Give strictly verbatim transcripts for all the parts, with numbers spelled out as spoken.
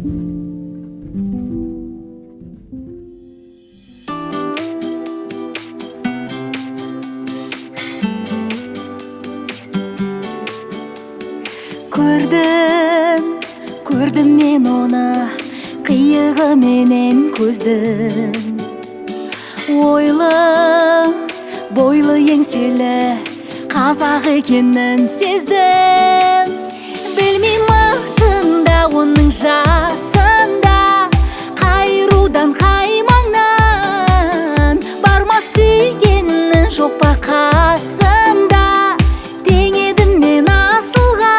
Көрдім, көрдім мен оны, қиығы менен көздің. Ойлы, бойлы еңселі, қазақ екенін сездім. Білмей мақтында оның жасында, қайрудан қаймаңнан, бармас сүйгенің жоқ па қасында, тең едім мен асылға.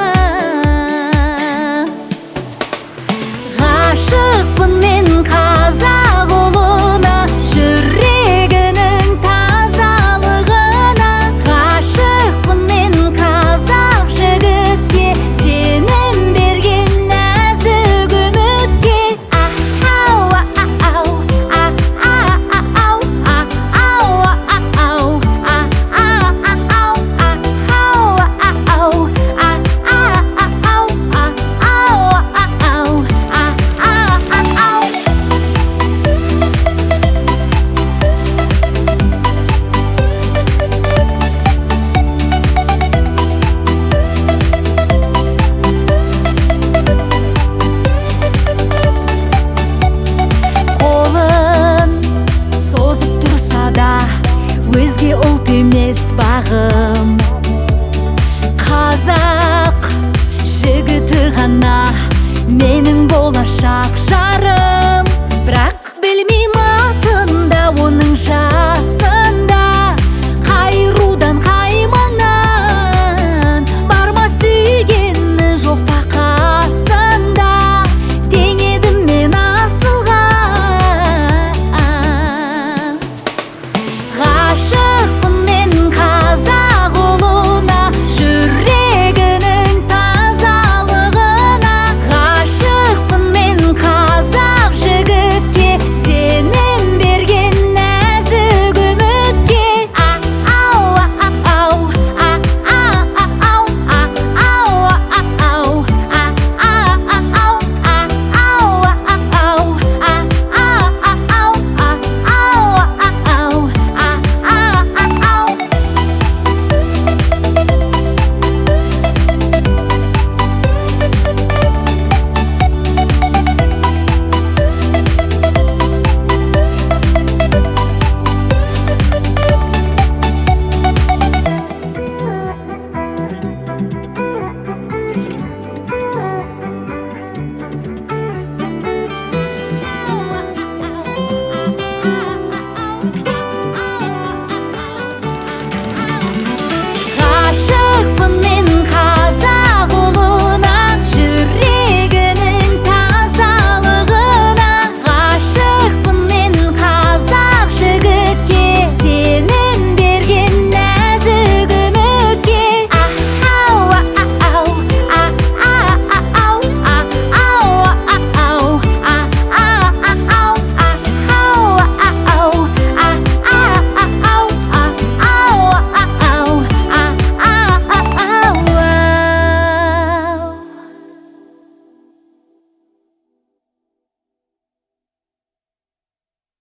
Ғашықпын мен қазақ ұлына, жүрегінің тазалығына. Ғашықпын мен қазақ жігітке, сенім берген нәзік үмітке. Ау, ау, ау, ау, ау, өзге ұлт емес бағым, қазақ жігіті ғана менің болашақ жарым.